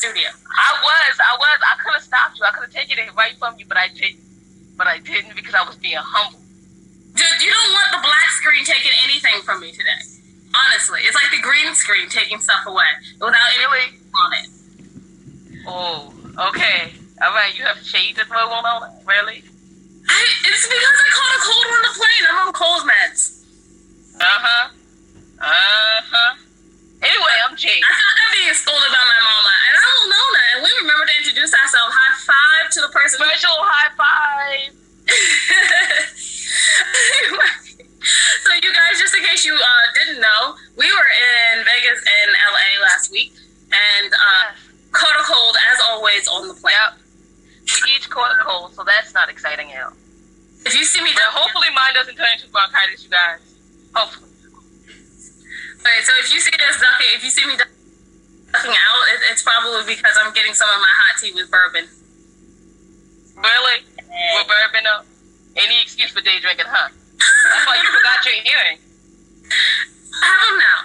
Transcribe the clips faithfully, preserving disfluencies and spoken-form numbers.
studio. I was, I was. I could have stopped you. I could have taken it right from you, but I didn't. But I didn't because I was being humble. Dude, you don't want the black screen taking anything from me today. Honestly, it's like the green screen taking stuff away without anything on it. Oh, okay. All right, you have shade to throw on it? Really? I, it's because I caught a cold on the plane. I'm on cold meds. Uh-huh. Uh-huh. Anyway, I'm Jake. I felt like being scolded by my mama, and I'm Winona, and we remember to introduce ourselves. High five to the person. Special high five. So you guys, just in case you uh, didn't know, we were in Vegas and L A last week, and uh, yes. caught a cold, as always, on the plane. Yep. We each caught a cold, so that's not exciting at all. If you see me... But hopefully mine doesn't turn into bronchitis, you guys. Hopefully. Okay, so if you see this ducking, if you see me ducking out, it, it's probably because I'm getting some of my hot tea with bourbon. Really? With bourbon up? Any excuse for day drinking, huh? That's why you forgot your earring. I have them now.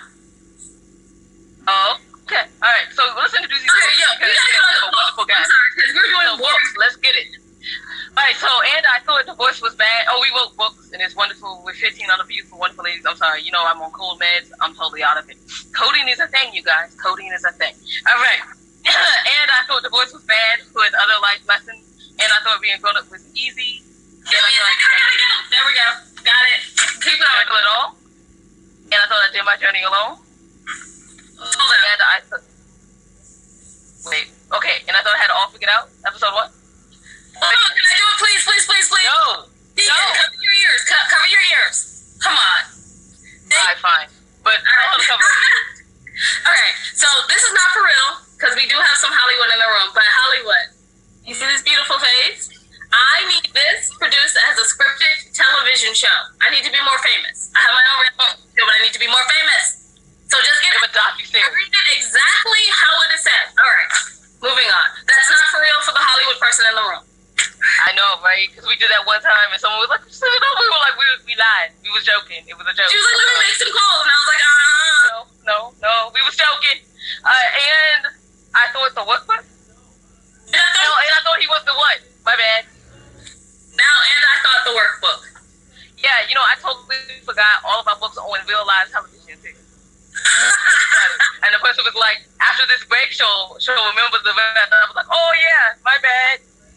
Oh, okay. All right. So let's introduce you okay, yo, because we got a wonderful guy. I'm sorry, because we're doing so books. Let's get it. All right. So, and I thought the voice was bad. Oh, we wrote books, and it's wonderful with fifteen other beautiful, wonderful ladies. I'm sorry. You know, I'm on cold meds. I'm totally out of it. Coding is a thing, you guys. Coding is a thing. All right. And I thought the voice was bad with other life lessons, and I thought being grown up was easy. Give me a second. I gotta go. There we go. Got it. Keep going. Circle it all. And I thought I did my journey alone. Hold on. And I th- Wait. Okay. And I thought I had it all figured out. Episode what? Hold on. Can I do it, please, please, please, please? No. Deacon, No. cover your ears. Co- cover your ears. Come on. All right, fine. But I want to cover it. Okay. So this is not for real because we do have some Hollywood in the room. But Hollywood, you see this beautiful face? I need this produced as a scripted television show. I need to be more famous. I have my own reality show, but I need to be more famous. So just get a docu-series. Read it exactly how it is said. All right, moving on. That's not for real for the Hollywood person in the room. I know, right? Because we did that one time, and someone was like, "We were like, we, we lied. We was joking. It was a joke." She was like, "Let me make some calls," and I was like, "Ah." No, no, no. We was joking. Uh, and I thought the what? What? And I thought, and I thought he was the what? My bad. Now, and I thought the workbook. Yeah, you know, I totally forgot all of our books on real live television too. And the person was like, after this break show, show remember the rest. I was like, oh yeah, my bad.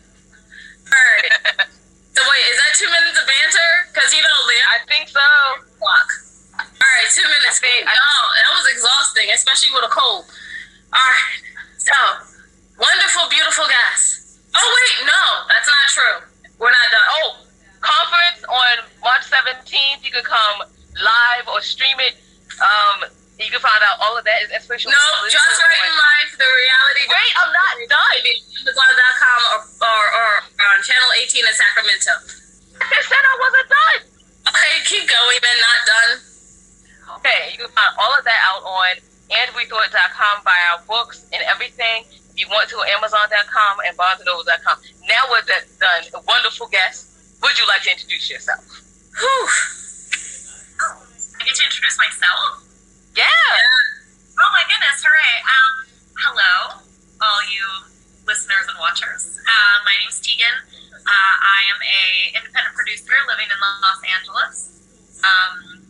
Alright. So wait, is that two minutes of banter? Because you know, Leah. I think so. Clock. Alright, two minutes. I think, no, I, that was exhausting, especially with a cold. Alright, so, wonderful, beautiful guys. Oh wait, no, that's not true. We're not done. Oh, conference on March seventeenth. You can come live or stream it. Um, you can find out all of that. Is inspirational. No, Just Right in Life, the reality. Wait, I'm not done. Amazon dot com or, or, or on Channel eighteen in Sacramento. I said I wasn't done. Okay, keep going, then not done. Okay, you can find all of that out on and we thought dot com, buy our books and everything. If you want to, Amazon dot com and Barnes and Noble dot com. Now we're done. A wonderful guest. Would you like to introduce yourself? Whew. Oh, I get to introduce myself? Yeah. yeah. Oh my goodness, hooray. Um, hello, all you listeners and watchers. Uh, my name's Tegan. Uh, I am a independent producer living in Los Angeles. Um,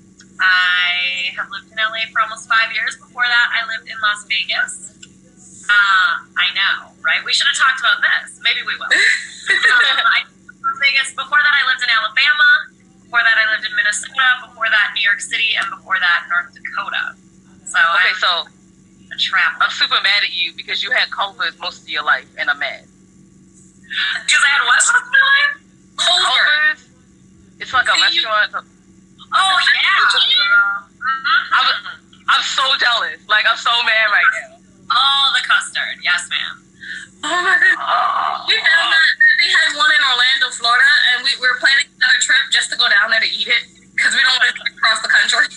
I have lived in L A for almost five years. Before that, I lived in Las Vegas. Uh, I know, right? We should have talked about this. Maybe we will. um, I lived in Las Vegas. Before that, I lived in Alabama. Before that, I lived in Minnesota. Before that, New York City. And before that, North Dakota. So okay, I'm so a traveler. I'm super mad at you because you had Culver's most of your life, and I'm mad. Because I had what most of my life? Culver's. It's like a See, restaurant. You... Oh, yeah. Mm-hmm. I'm, I'm so jealous. Like, I'm so mad right now. Oh, the custard. Yes, ma'am. Oh, my God. Oh. We found that they had one in Orlando, Florida, and we, we were planning another trip just to go down there to eat it because we don't want to cross the country.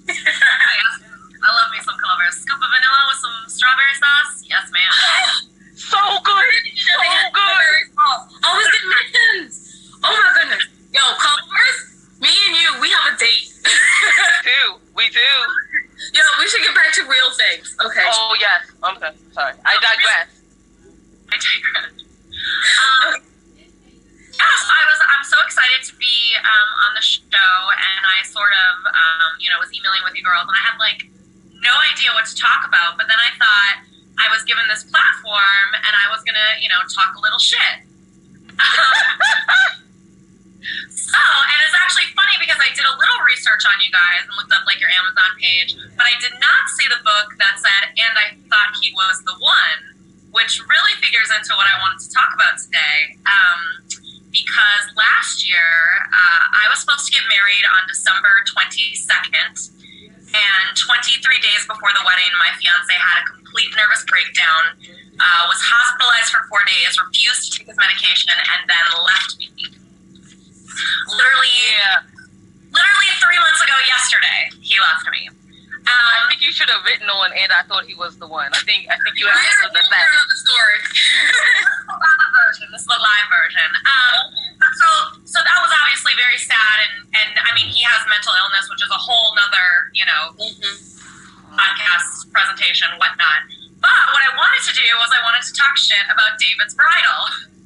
I love me some Culver's. Scoop of vanilla with some strawberry sauce? Yes, ma'am. So good. So good. Oh, it's the Mittens. Oh, my goodness. Yo, Culver's, me and you, we have a date. We do. We do. Yo, we should get back to real things. Okay. Oh, yes. I'm sorry. Sorry. I digress. sort of, um, you know, was emailing with you girls, and I had like no idea what to talk about. But then I thought I was given this platform, and I was gonna, you know, talk a little shit. So, and it's actually funny because I did a little research on you guys and looked up like your Amazon page, but I did not see the book that said, "And I thought he was the one," which really figures into what I wanted to talk about today. Um, because last year, uh, I was supposed to get married on December twenty-second, and twenty-three days before the wedding, my fiance had a complete nervous breakdown, uh, was hospitalized for four days, refused to take his medication, and then left me. Literally, Yeah. literally three months ago yesterday, he left me. I Um, think you should have written on, and I thought he was the one. I think I think you have This to the is fact. another story. This is the live version. This is the live version. Um, so, so that was obviously very sad, and, and I mean, he has mental illness, which is a whole nother, you know, podcast presentation, whatnot. But what I wanted to do was I wanted to talk shit about David's Bridal.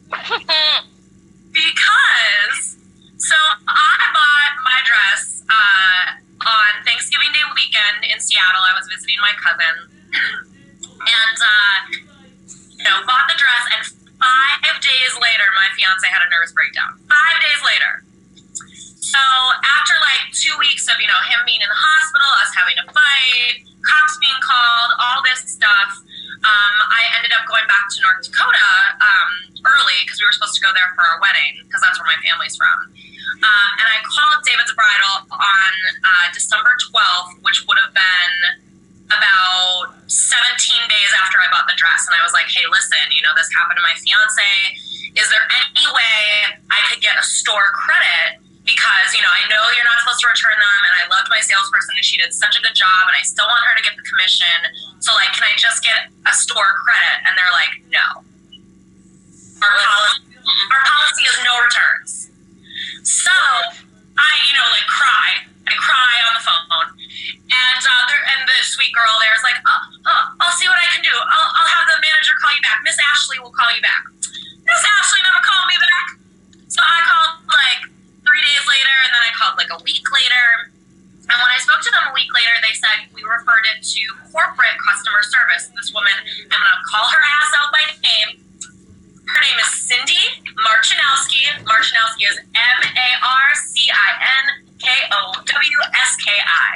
Because, so I bought my dress uh, on Thanksgiving Day weekend in Seattle. I was visiting my cousin. and, uh, you know, bought the dress, and five days later, my fiance had a nervous breakdown. Five days later. So after like two weeks of, you know, him being in the hospital, us having a fight, cops being called, all this stuff, um, I ended up going back to North Dakota um, early because we were supposed to go there for our wedding because that's where my family's from. Um, and I called David's Bridal on uh, December twelfth, which would have been about seventeen days after I bought the dress. And I was like, hey, listen, you know, this happened to my fiance. Is there any way I could get a store credit? Because, you know, I know you're not supposed to return them, and I loved my salesperson, and she did such a good job, and I still want her to get the commission. So, like, can I just get a store credit? And they're like, no. Our policy, our policy is no returns. So, I, you know, like, cry. I cry on the phone. And uh, there, and the sweet girl there is like, oh, oh, I'll see what I can do. I'll, I'll have the manager call you back. Miss Ashley will call you back. Miss Ashley never called me back. So I called, like, three days later, and then I called like a week later. And when I spoke to them a week later, they said we referred it to corporate customer service. This woman, I'm going to call her ass out by name. Her name is Cindy Marchinowski. Marchinowski is M A R C I N K O W S K I.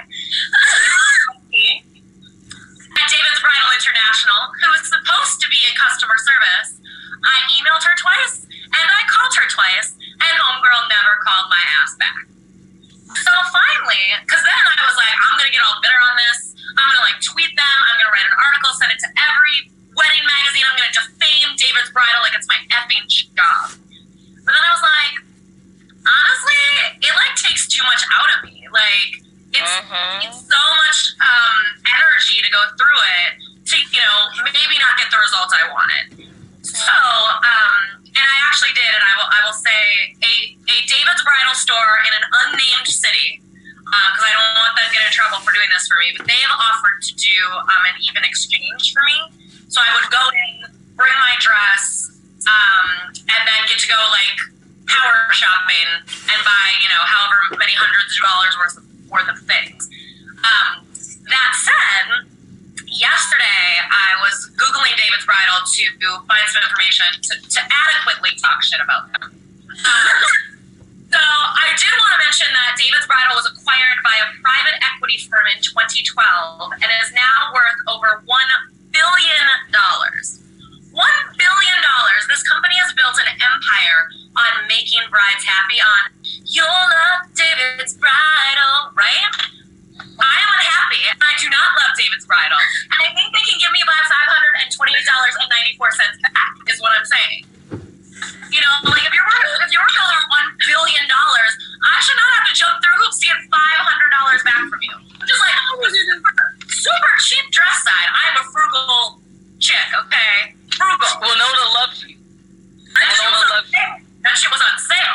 At David's Bridal International, who is supposed to be in customer service. I emailed her twice, and I called her twice, and homegirl never called my ass back. So finally, because then I was like, I'm going to get all bitter on this. I'm going to, like, tweet them. I'm going to write an article, send it to every wedding magazine. I'm going to defame David's Bridal like it's my effing job. But then I was like, honestly, it, like, takes too much out of me. Like, it's, uh-huh. it's so much um, energy to go through it to, you know, maybe not get the results I wanted. So, um, and I actually did, and I will, I will say, a, a David's Bridal store in an unnamed city, because uh, I don't want them to get in trouble for doing this for me, but they have offered to do um, an even exchange for me. So I would go in, bring my dress, um, and then get to go, like, power shopping and buy, you know, however many hundreds of dollars worth of, worth of things. Um, that said, yesterday, I was Googling David's Bridal to find some information to, to adequately talk shit about them. Um, so I do want to mention that David's Bridal was acquired by a private equity firm in twenty twelve and is now worth over one billion dollars. one billion dollars. This company has built an empire on making brides happy on You'll Love David's Bridal, right? I am unhappy, and I do not love David's Bridal. And I think they can give me about five hundred twenty-eight dollars and ninety-four cents back, is what I'm saying. You know, like, if you're worth, if you're worth over one billion dollars, I should not have to jump through hoops to get five hundred dollars back from you. Just like, oh, super, super cheap dress side. I'm a frugal chick, okay? Frugal. Winona loves you. That shit Winona was on loves you. sale. That shit was on sale.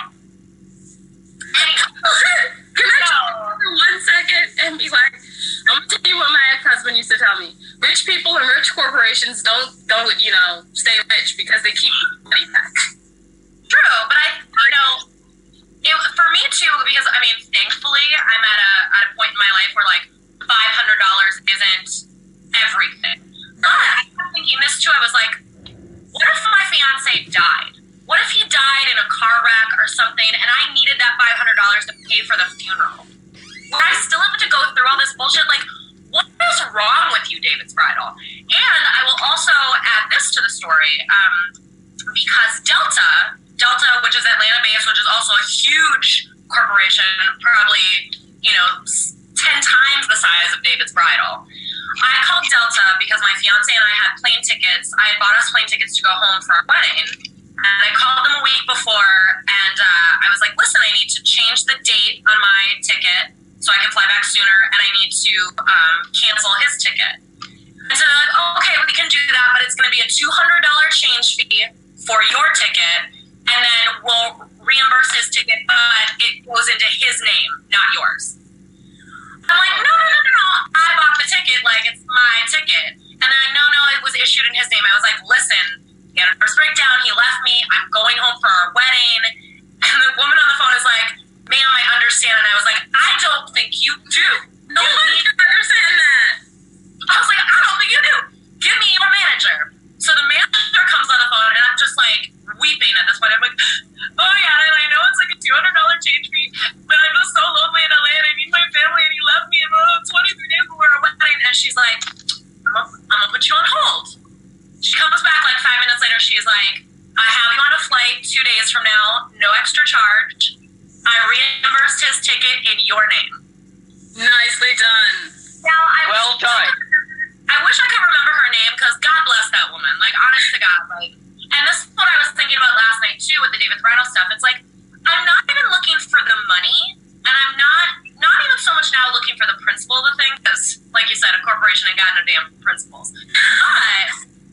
Anyway. Can I talk for one second and be like, I'm gonna tell you what my ex-husband used to tell me. Rich people and rich corporations don't don't you know stay rich because they keep money back. True, but I you know it, for me too, because I mean, thankfully I'm at a point in my life where like five hundred dollars isn't everything. But I kept thinking this too. I was like, what if my fiance died? What if he died in a car wreck or something and I needed that five hundred dollars to pay for the funeral? Would I still have to go through all this bullshit? Like, what is wrong with you, David's Bridal? And I will also add this to the story, um, because Delta, Delta, which is Atlanta-based, which is also a huge corporation, probably, you know, ten times the size of David's Bridal. I called Delta because my fiance and I had plane tickets. I had bought us plane tickets to go home for our wedding. And I called them a week before, and uh, I was like, listen, I need to change the date on my ticket so I can fly back sooner, and I need to um, cancel his ticket. And so they're like, oh, okay, we can do that, but it's going to be a two hundred dollars change fee for your ticket, and then we'll reimburse his ticket, but it goes into his name, not yours. I'm like, no, no, no, no, no, I bought the ticket, like, it's my ticket. And they're like, no, no, it was issued in his name. I was like, listen, he had a nervous breakdown, he left me, I'm going home for our wedding. And the woman on the phone is like, ma'am, I understand. And I was like, I don't think you do. No one can understand that. I was like, I don't think you do. Give me your manager. So the manager comes on the phone, and I'm just like weeping at this point. I'm like, oh yeah, and I know it's like a two hundred dollars change fee, but I'm just so lonely in L A and I need my family, and he left me in uh, twenty-three days before our wedding. And she's like, I'm gonna put you on hold. She comes back like five minutes later. She's like, I have you on a flight two days from now, no extra charge. I reimbursed his ticket in your name. Nicely done. Now, I well wish, done. I wish I could remember her name, because God bless that woman. Like, honest to God. Like, and this is what I was thinking about last night, too, with the David's Bridal stuff. It's like, I'm not even looking for the money, and I'm not, not even so much now looking for the principle of the thing, because, like you said, a corporation ain't got no damn principles. But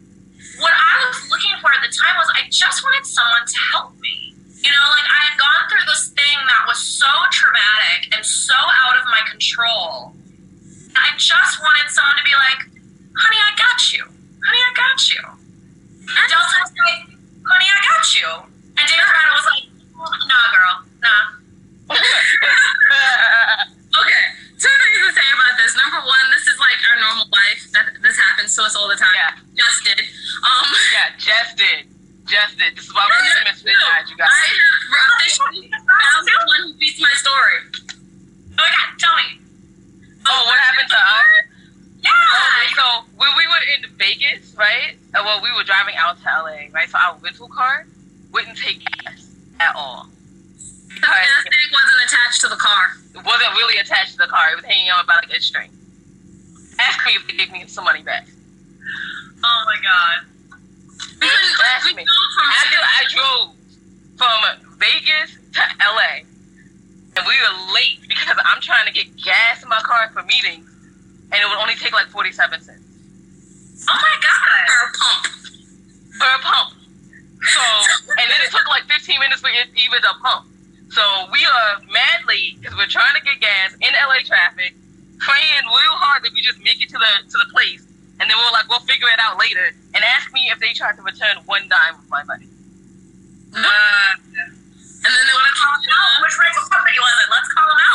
what I was looking for at the time was I just wanted someone to help me. You know, like, I had gone through this thing that was so traumatic and so out of my control. And I just wanted someone to be like, honey, I got you. Honey, I got you. And Delta was like, honey, I got you. And David Bridal was like, nah, girl, nah. Okay, two things to say about this. Number one, this is like our normal life. That this happens to us all the time. Yeah. Just did. Um, Yeah, just did. Just did. This is why we're going to miss midnight, you guys. I have officially found someone who beats my story. Oh my God, tell me. Oh, what happened to us? Yeah. Okay, so when we were in Vegas, right? uh, Well, we were driving out to L A, right? So our rental car wouldn't take gas at all. The gas tank wasn't attached to the car. It wasn't really attached to the car. It was hanging on by like a string. Ask me if they gave me some money back. Oh my God. We couldn't, Ask we me. drove from After Vegas. I drove from Vegas to L A, and we were late because I'm trying to get gas in my car for meetings, and it would only take like forty-seven cents. Oh my God. Per pump. Per pump. So, and then it took like fifteen minutes for it even to pump. So we are mad late because we're trying to get gas in L A traffic, praying real hard that we just make it to the to the place, and then we're like, we'll figure it out later. And ask me if they tried to return one dime of my money. Uh, and then they want to call them out. Which rental company was it? Let's call them out.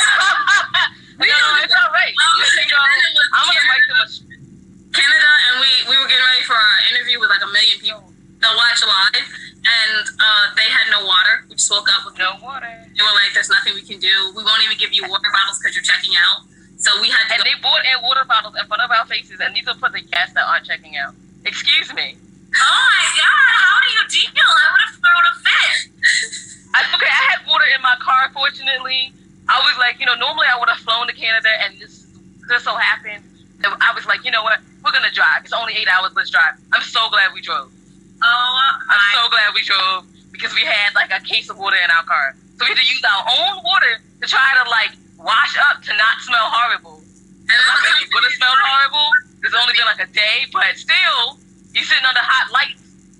We no, don't do it's that. all right. Well, You know, then it was I'm gonna write them a. Canada, and we, we were getting ready for our interview with like a million people that watch live, and uh, they had no water. We just woke up with No water. They were like, "There's nothing we can do. We won't even give you water bottles because you're checking out." So we had to. And go- they brought in water bottles in front of our faces, and these are for the guests that aren't checking out. Excuse me. Oh my God, how do you deal? I would have thrown a fit. I, okay, I had water in my car, fortunately. I was like, you know, normally I would have flown to Canada, and this just so happened that I was like, you know what, we're going to drive. It's only eight hours, let's drive. I'm so glad we drove. Oh I'm my so glad we drove because we had like a case of water in our car. So we had to use our own water to try to like wash up to not smell horrible. and then I the mean, it would have smelled horrible. It's only been like a day, but still, you're sitting under hot lights.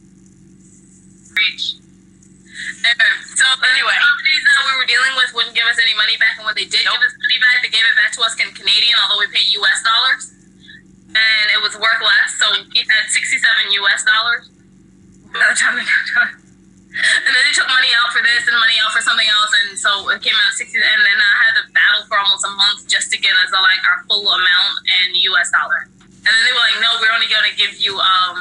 Preach. Okay, so Anyway. the companies that we were dealing with wouldn't give us any money back, and when they did Nope. give us money back, they gave it back to us in Canadian, although we pay U S dollars, and it was worth less. So we had sixty-seven U S dollars. By the time they got done. And then they took money out for this and money out for something else, and so it came out at sixty. And then I had to battle for almost a month just us are like our full amount in U S dollar. And then they were like, no, we're only going to give you um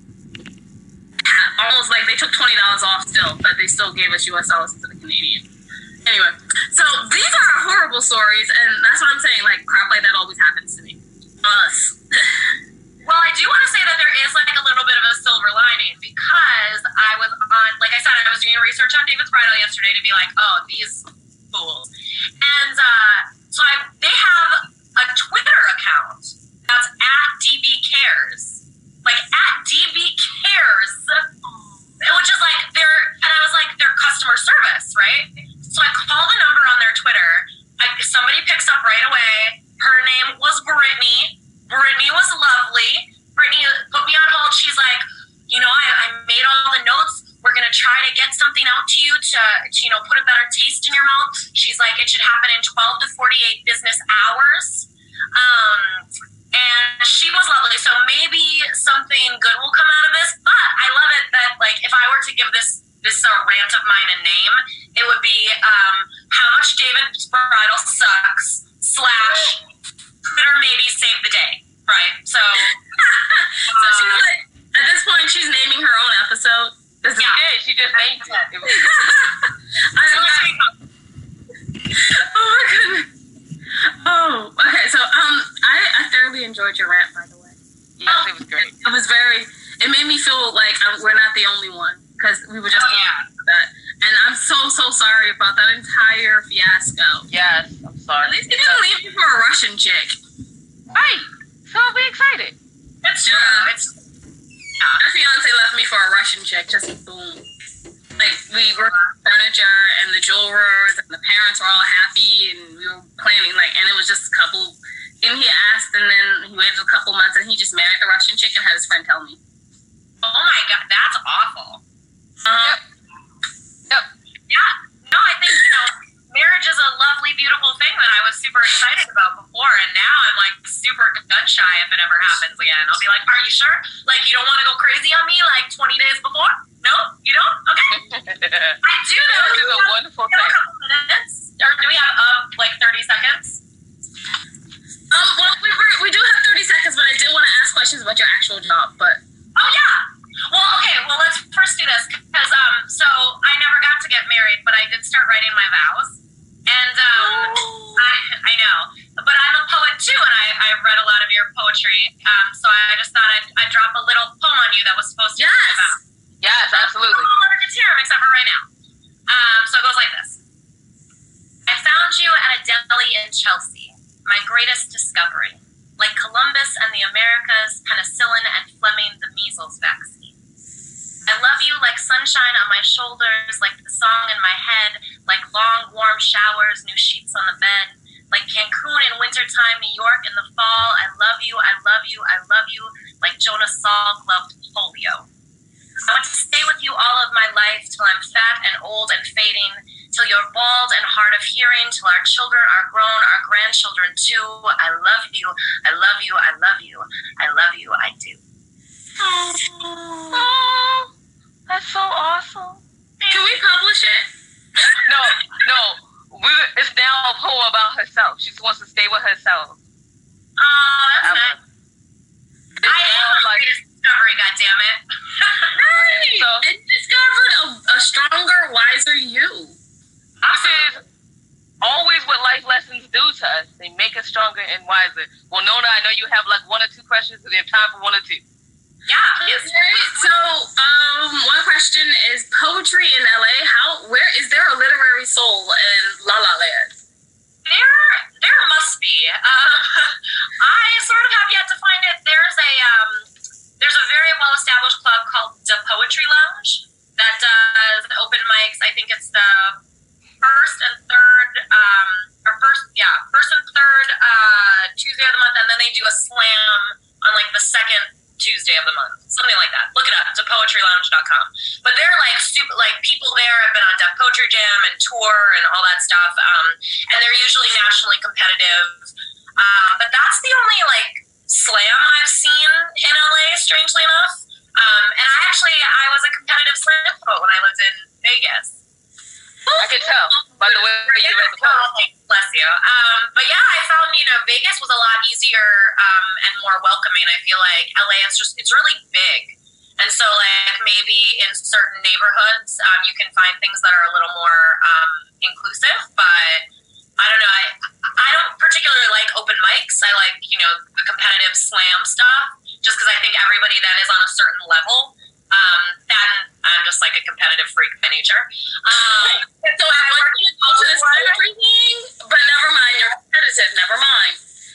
almost like they took twenty dollars off still, but they still gave us U S dollars to the Canadian. Anyway, so these are horrible stories, and that's what I'm saying. Like, crap like that always happens to me. Us. Well, I do want to say that there is like a little bit of a silver lining, because I was on, like I said, I was doing research on David's Bridal yesterday to be like, oh, these fools. And uh, so I, they have a Twitter account that's at D B Cares. Like, at D B Cares. Which is like their, and I was like, their customer service, right? So I call the number on their Twitter. I, somebody picks up right away. Her name was Brittany. Brittany was lovely. Brittany put me on hold. She's like, you know, I, I made all the notes. We're going to try to get something out to you to, to, you know, put a better taste in your mouth. She's like, it should happen in twelve to forty-eight business hours. Um, and she was lovely. So maybe something good will come out of this. But I love it that, like, if I were to give this this uh, rant of mine a name, it would be um, how much David's Bridal sucks slash Twitter maybe save the day, right? So, so uh, she's like, at this point, she's naming her own episode. This Yeah, is she just named it. It was- I so don't let's know. be- Oh my goodness. Oh, okay. So um, I, I thoroughly enjoyed your rant, by the way. yes, it was great. It was very. It made me feel like um, we're not the only one, because we were just Oh, yeah. talking about that. And I'm so so sorry about that entire fiasco. Yes, I'm At sorry. least he didn't leave me for a Russian chick. Right. So I'll be excited. It's true. Yeah. It's My fiance left me for a Russian chick. Just boom. Like, we were furniture and the jewelers and the parents were all happy, and we were planning, like, and it was just a couple. And he asked, and then he waited a couple months, and he just married the Russian chick and had his friend tell me. oh my god, that's awful. Uh, Yep. Yeah. No, I think, you know, marriage is a lovely, beautiful thing that I was super excited about before, and now I'm like super gun shy if it ever happens again. I'll be like, are you sure? Like, you don't want to go crazy on me like twenty days before? No, you don't? Okay. I do though. This is Do a we have- wonderful do we have thing. a couple minutes? Or do we have um like thirty seconds? um, well, we were, we do have thirty seconds, but I did want to ask questions about your actual job. But Oh yeah. Well, okay. Well, let's first do this because um. So I never got to get married, but I did start writing my vows, and um, I I know, but I'm a poet too, and I I read a lot of your poetry. Um, so I just thought I'd, I'd drop a little poem on you that was supposed to be Yes. about. Yes, absolutely. I'm all under tear, except for right now. Um, so it goes like this. I found you at a deli in Chelsea, my greatest discovery. Like Columbus and the Americas, penicillin and Fleming the measles vaccine. I love you like sunshine on my shoulders, like the song in my head, like long warm showers, new sheets on the bed, like Cancun in wintertime, New York in the fall. I love you, I love you, I love you, like Jonas Salk loved polio. I want to stay with you all of my life till I'm fat and old and fading, till you're bald and hard of hearing, till our children are grown, our grandchildren too. I love you, I love you, I love you, I love you, I do. Oh, that's so awesome. can we publish it? No, no. We, it's now a poem about herself. She just wants to stay with herself. Oh, that's Forever. nice. I am sounds a like- greatest discovery, goddammit. Right. So- And discovered a, a stronger, wiser you. This is always what life lessons do to us. They make us stronger and wiser. Well, Nona, I know you have like one or two questions. Do we have time for one or two? Yeah, please. Right. So, um, one question is poetry in L A. How? Where is there a literary soul in La La Land? There, there must be. Um, I sort of have yet to find it. There's a, um, there's a very well-established club called The Poetry Lounge that does open mics. I think it's the first and third, um, or first, yeah, first and third uh, Tuesday of the month, and then they do a slam on like the second Tuesday of the month, something like that. Look it up, to poetry lounge dot com. But they're like super, like people there have been on Def Poetry Jam and tour and all that stuff, um, and they're usually nationally competitive. Um, but that's the only like slam I've seen in L A, strangely enough. Um, and I actually, I was a competitive slam poet when I lived in Vegas. I can tell by the way you read the poem. Oh, bless you. Um, but yeah, I found you know, Vegas was a lot easier um, and more welcoming. I feel like L A, it's just, it's really big. And so, like, maybe in certain neighborhoods, um, you can find things that are a little more um, inclusive. But I don't know. I, I don't particularly like open mics. I like, you know, the competitive slam stuff, just because I think everybody that is on a certain level, um, then I'm just like a competitive freak by nature. Um, so I want you to go to this poetry thing, but never mind. You're competitive. Never mind.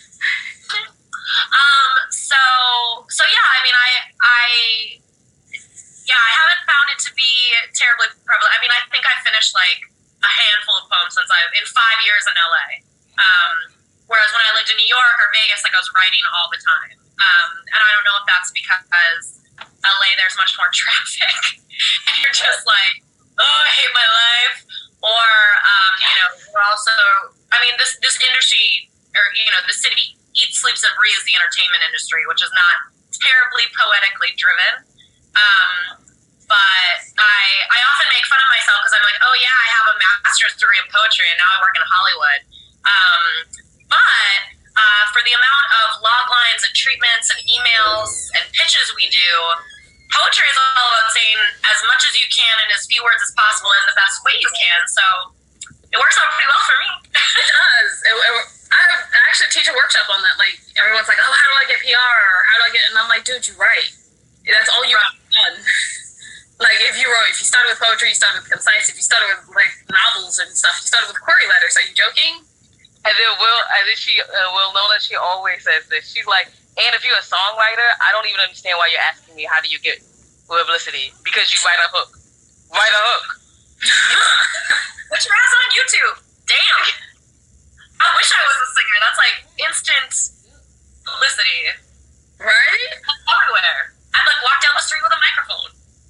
Um, so, so yeah, I mean, I, I, yeah, I haven't found it to be terribly prevalent. I mean, I think I finished like a handful of poems since I've, in five years in L A. Um, whereas when I lived in New York or Vegas, like I was writing all the time. Um, and I don't know if that's because L A, there's much more traffic. And you're just like, oh, I hate my life. Or, um, you know, we're also, I mean, this, this industry, or, you know, the city eats, sleeps, and breathes the entertainment industry, which is not terribly poetically driven. Um, but I I often make fun of myself because I'm like, oh yeah, I have a master's degree in poetry and now I work in Hollywood. Um, but uh, for the amount of log lines and treatments and emails and pitches we do, poetry is all about saying as much as you can in as few words as possible in the best way you can. So it works out pretty well for me. It does. It, it, I actually teach a workshop on that. Like, everyone's like, oh, how do I get P R? Or how do I get, and I'm like, dude, you write. That's all you have done. Like, if you wrote, if you started with poetry, you started with concise. If you started with, like, novels and stuff, you started with query letters. Are you joking? And then Will, and then she, uh, Will Nona, she always says this. She's like, and if you're a songwriter, I don't even understand why you're asking me how do you get publicity, because you write a hook. Write a hook. Which has on YouTube. Damn. I wish I was a singer. That's like instant publicity. Right? Everywhere. I'd like walk down the street with a microphone.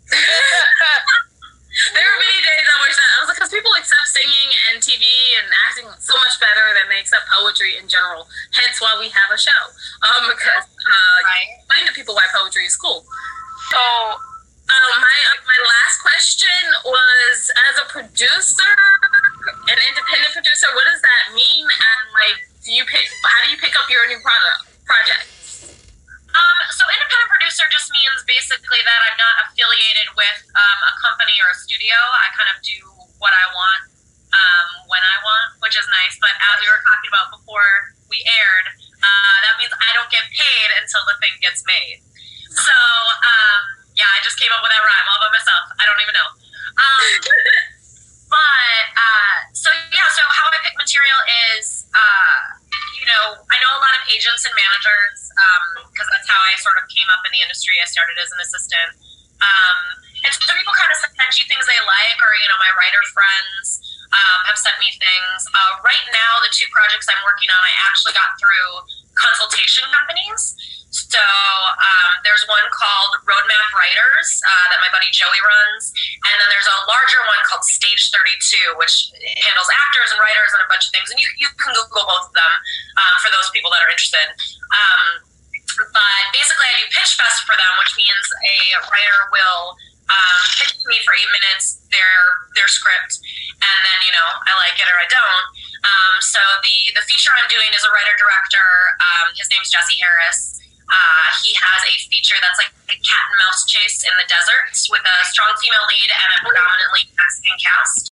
There are many days I wish that, I was like, because people accept singing and T V and acting so much better than they accept poetry in general. Hence why we have a show. Um, because uh, right. you explain to people why poetry is cool. So, um, my my last question was, as a producer, an independent producer, what does that mean? And like, do you pick? How do you pick up your new product project? Um, so independent producer just means basically that I'm not affiliated with um, a company or a studio. I kind of do what I want um, when I want, which is nice. But as we were talking about before we aired, uh, that means I don't get paid until the thing gets made. So, um, yeah, I just came up with that rhyme all by myself. I don't even know. Um, but, uh, so, yeah, so how I pick material is... Uh, you know, I know a lot of agents and managers because um, that's how I sort of came up in the industry. I started as an assistant. Um, and so people kind of send you things they like, or, you know, my writer friends um, have sent me things. Uh, right now, the two projects I'm working on, I actually got through consultation companies. So um, there's one called Roadmap Writers uh, that my buddy Joey runs. And then there's a larger one called Stage thirty-two, which handles actors and writers and a bunch of things. And you, you can Google both of them um, for those people that are interested. Um, but basically, I do pitch fest for them, which means a writer will um, pitch to me for eight minutes their their script. And then, you know, I like it or I don't. Um, so the, the feature I'm doing is a writer-director. Um, his name's Jesse Harris. Uh, he has a feature that's like a cat and mouse chase in the desert with a strong female lead and a predominantly Mexican cast.